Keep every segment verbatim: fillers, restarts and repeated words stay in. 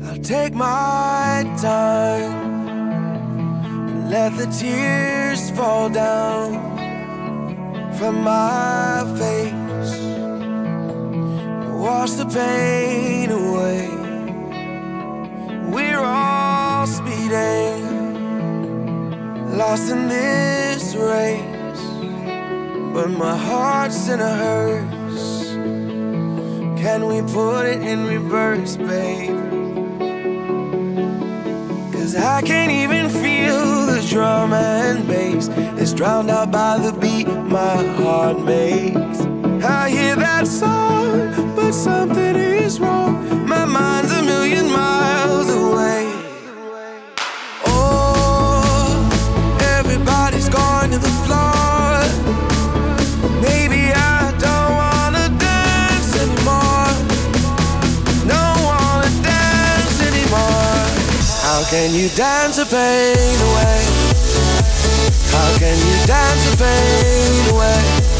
I'll take my time and let the tears fall down from my face, wash the pain away. We're all speeding, lost in this race, but my heart's in a hearse. Can we put it in reverse, babe? Cause I can't even feel the drum and bass. It's drowned out by the beat my heart makes. I hear that song, but something is wrong. My mind's a million miles away. Oh, everybody's going to the floor. Maybe I don't wanna dance anymore. Don't wanna dance anymore. How can you dance the pain away? How can you dance the pain away?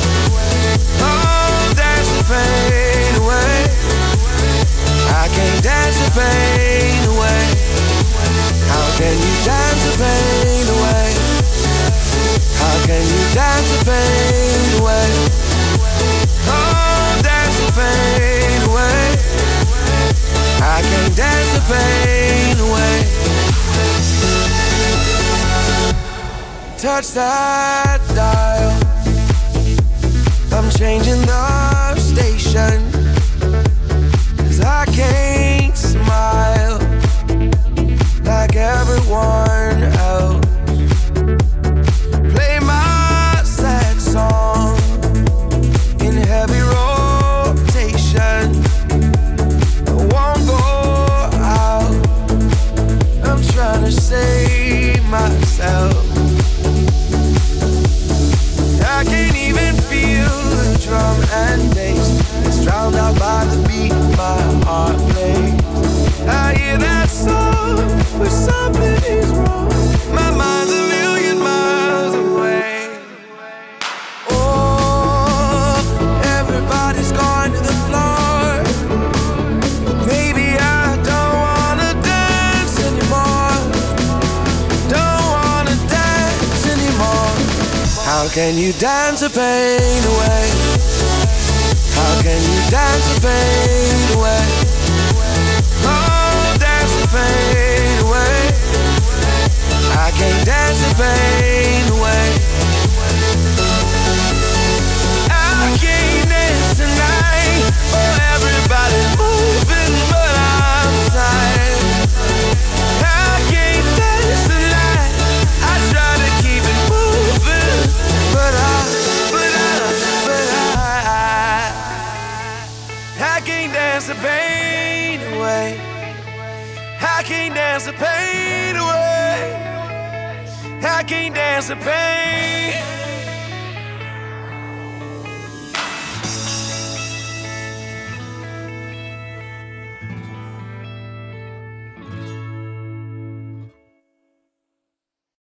Oh, dance the pain away. I can't dance the pain away. How can you dance the pain away? How can you dance the pain away? Oh, dance the pain away. I can't dance the pain away. Touch that dial, I'm changing the station. Cause I can't smile like everyone else. Play my sad song in heavy rotation. I won't go out, I'm trying to save myself. I can't even feel the drum and bass. It's drowned out by the beat my heart plays. I hear that song, but something is wrong. My mind's a million miles away. Oh, everybody's going to the floor. Maybe I don't wanna dance anymore. Don't wanna dance anymore. How can you dance the pain away? How can you dance the pain away? Oh, dance the pain away. I can't dance the pain away. I can't dance tonight. Oh, everybody's moving, but I'm tired. I can't dance tonight. I try to keep it moving, but I, but I, but I, I can't dance the pain away. I can't dance the pain away. I can't dance the pain.